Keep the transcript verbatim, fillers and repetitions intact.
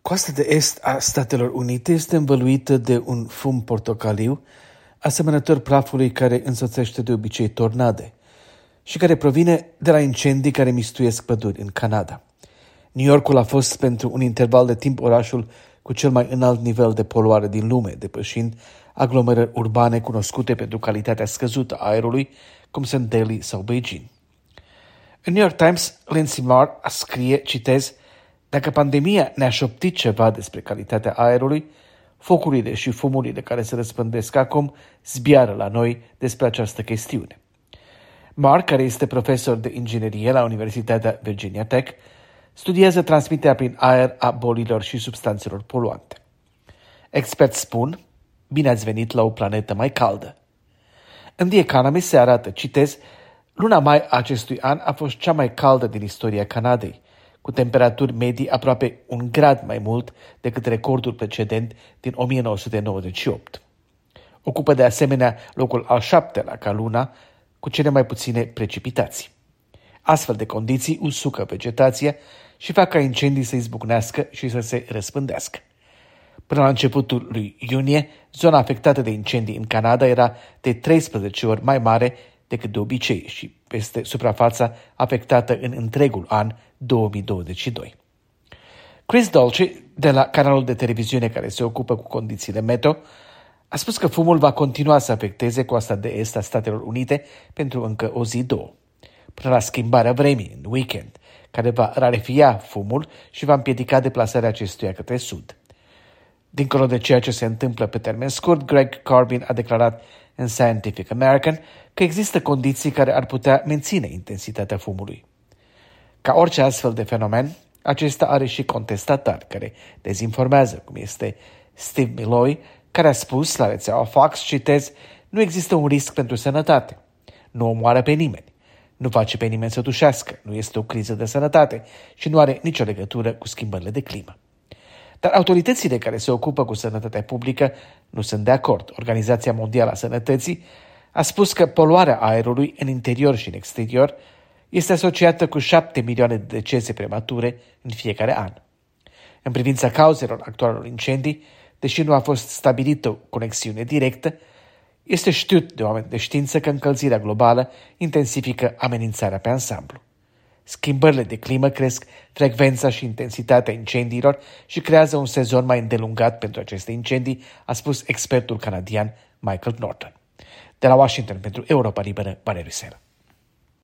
Coasta de est a Statelor Unite este învăluită de un fum portocaliu, asemănător prafului care însoțește de obicei tornade și care provine de la incendii care mistuiesc păduri în Canada. New Yorkul a fost pentru un interval de timp orașul cu cel mai înalt nivel de poluare din lume, depășind aglomerări urbane cunoscute pentru calitatea scăzută a aerului, cum sunt Delhi sau Beijing. În New York Times, Lindsay Marr scrie, citez, dacă pandemia ne-a șoptit ceva despre calitatea aerului, focurile și fumurile care se răspândesc acum zbiară la noi despre această chestiune. Marr, care este profesor de inginerie la Universitatea Virginia Tech, studiază transmiterea prin aer a bolilor și substanțelor poluante. Experți spun, bine ați venit la o planetă mai caldă. În The Economist se arată, citez, luna mai a acestui an a fost cea mai caldă din istoria Canadei, cu temperaturi medii aproape un grad mai mult decât recordul precedent din o mie nouă sute nouăzeci și opt. Ocupă de asemenea locul al șaptelea ca luna, cu cele mai puține precipitații. Astfel de condiții usucă vegetația și fac ca incendii să izbucnească și să se răspândească. Până la începutul lui iunie, zona afectată de incendii în Canada era de treisprezece ori mai mare decât de obicei și peste suprafața afectată în întregul an două mii douăzeci și doi. Chris Dolce, de la canalul de televiziune care se ocupă cu condițiile meteo, a spus că fumul va continua să afecteze coasta de est a Statelor Unite pentru încă o zi, două, până la schimbarea vremii în weekend, care va rarefia fumul și va împiedica deplasarea acestuia către sud. Dincolo de ceea ce se întâmplă pe termen scurt, Greg Corbin a declarat în Scientific American că există condiții care ar putea menține intensitatea fumului. Ca orice astfel de fenomen, acesta are și contestatari care dezinformează, cum este Steve Milloy, care a spus la rețeaua Fox, citez, nu există un risc pentru sănătate, nu omoară pe nimeni, nu face pe nimeni să tușească, nu este o criză de sănătate și nu are nicio legătură cu schimbările de climă. Dar autoritățile care se ocupă cu sănătatea publică nu sunt de acord. Organizația Mondială a Sănătății a spus că poluarea aerului în interior și în exterior este asociată cu șapte milioane de decese premature în fiecare an. În privința cauzelor actualelor incendii, deși nu a fost stabilită o conexiune directă, este știut de oameni de știință că încălzirea globală intensifică amenințarea pe ansamblu. Schimbările de climă cresc frecvența și intensitatea incendiilor și creează un sezon mai îndelungat pentru aceste incendii, a spus expertul canadian Michael Norton. De la Washington pentru Europa Liberă, Valeriu Sela.